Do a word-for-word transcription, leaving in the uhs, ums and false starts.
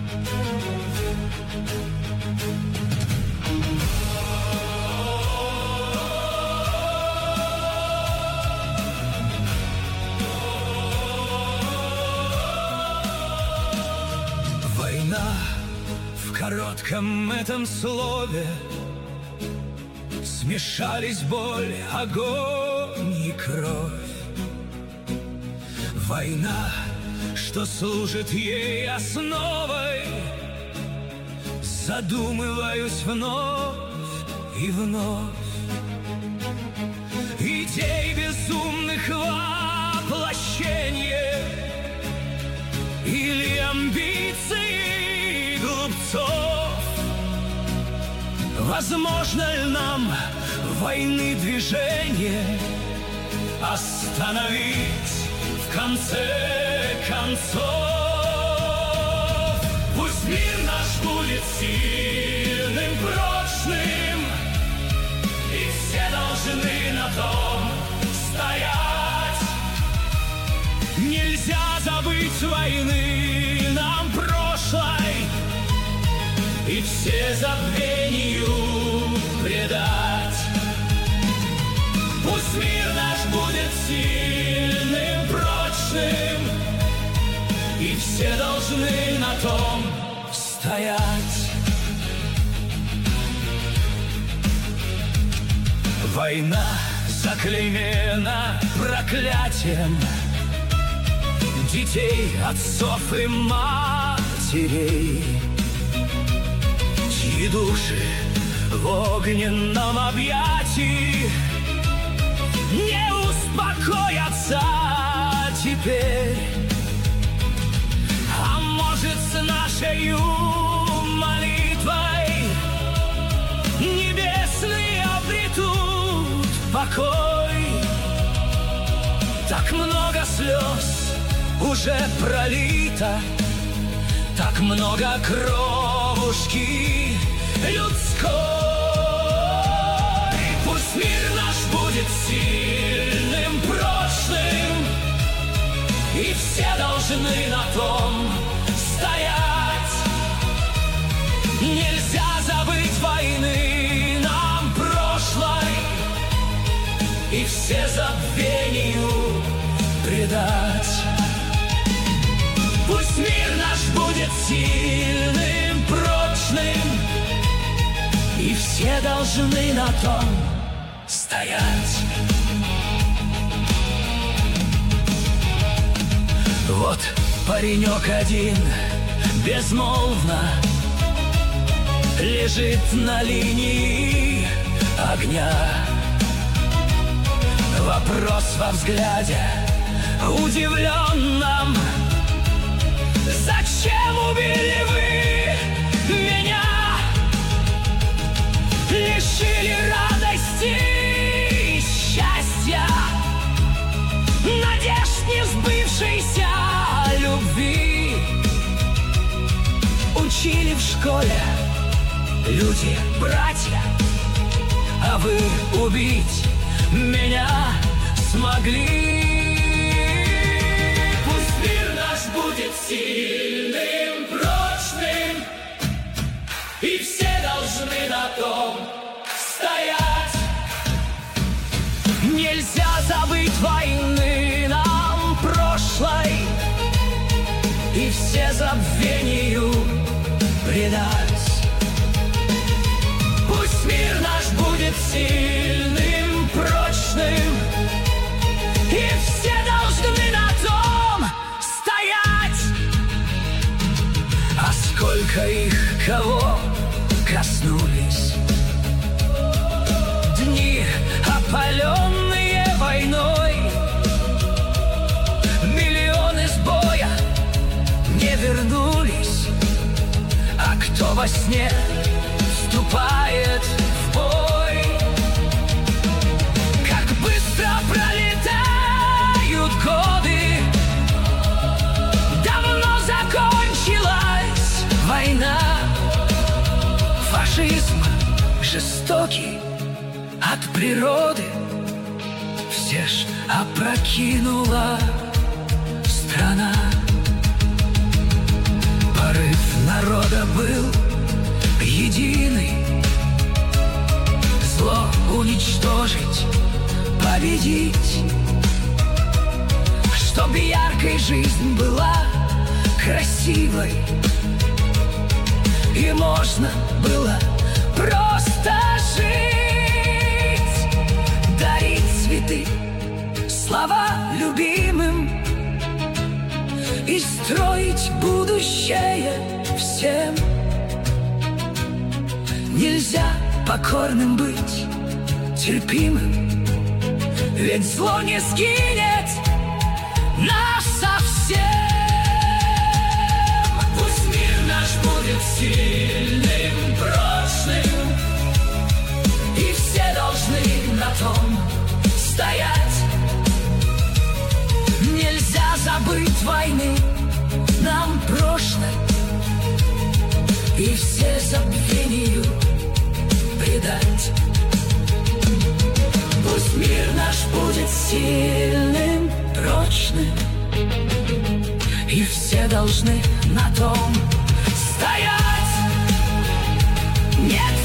Война в коротком этом слове смешались боль, огонь и кровь. Война, что служит ей основой, задумываюсь вновь и вновь. Идей безумных воплощение или амбиции глупцов. Возможно ли нам войны движение остановить в конце концов? Пусть мир наш будет сильным, прочным, и все должны на том стоять. Нельзя забыть войны нам прошлой и все забвению предать. Пусть мир наш будет сильным, прочным, и все должны на том стоять. Война заклеймена проклятием детей, отцов и матерей, чьи души в огненном объятии не успокоятся теперь. А может, с нашей молитвой небесные обретут покой? Так много слез уже пролито, так много кровушки людской. Пусть мир наш будет сильным, прочным, и все должны на том стоять. Нельзя забыть войны нам прошлой и все забвению предать. Пусть мир наш будет сильным, прочным, и все должны на том стоять. Вот паренек один безмолвно лежит на линии огня. Вопрос во взгляде удивленном: зачем убили вы меня? Лишили радости и счастья, надежд не сбывшейся любви. Учили в школе люди, братья, а вы убить меня смогли. Пусть мир наш будет сильным, прочным, и все должны на том стоять. Нельзя забыть войны нам прошлой и все забвению предать. Пусть мир наш будет сильным, прочным, и все должны на том стоять. А сколько их, кого коснулись дни, опаленные войной, миллионы с боя не вернулись. А кто во сне вступает в бой? Как быстро пролетают годы, давно закончилась война. Фашизм жестокий от природы все ж опрокинула страна. Порыв народа Бога был единый, зло уничтожить, победить, чтоб яркой жизнь была красивой, и можно было просто жить, дарить цветы, слова любимым и строить будущее всем. Нельзя покорным быть, терпимым, ведь зло не сгинет нас совсем. Пусть мир наш будет сильным, прочным, и все должны на том стоять. Нельзя забыть войны нам прошлой и все забвению предать. Пусть мир наш будет сильным, прочным, и все должны на том стоять. Нет